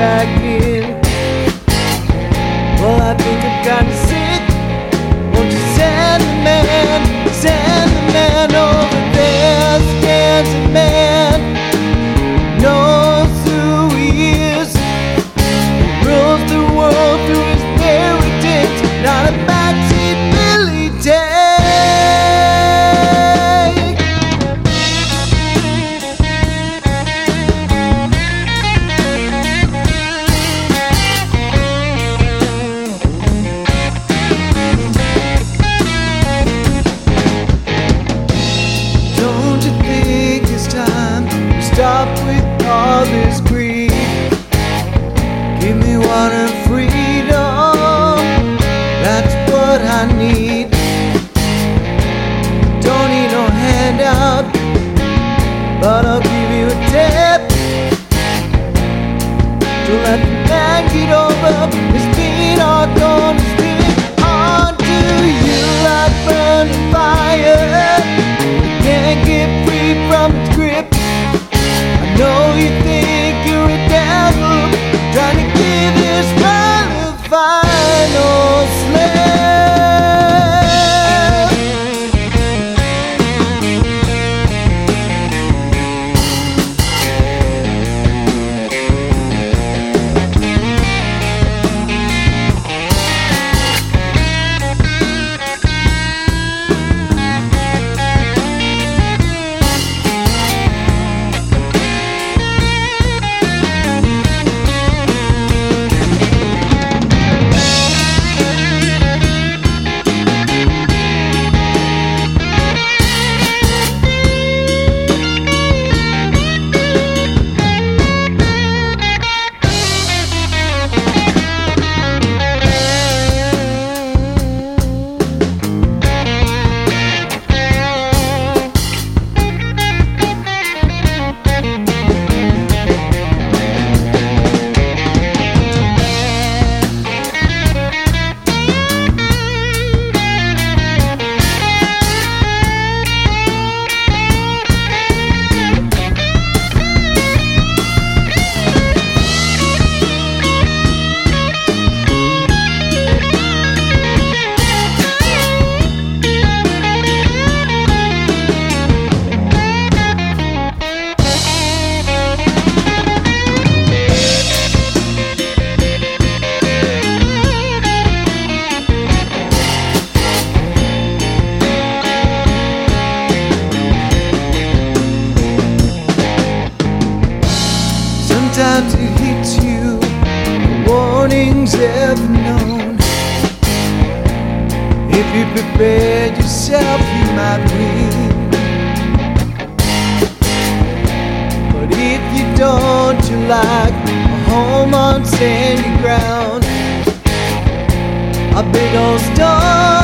back in. Well, I think I'm kinda sick. Won't you send the man over there? Stands a man, knows who he is, rules the world through his heritage, not a backseat Billy Day. Stop with all this greed. Give me water, freedom. That's what I need. Don't need no handout, but I'll give you a tip. Don't let the man get over his feet are gonna stick onto you like burning fire. You can't get free from its grip. I know you think you're a devil, trying to give this world a final slap. Sometimes it hits you, the warning's ever known. If you prepared yourself, you might win. But if you don't, you're like a home on sandy ground, a big old stone.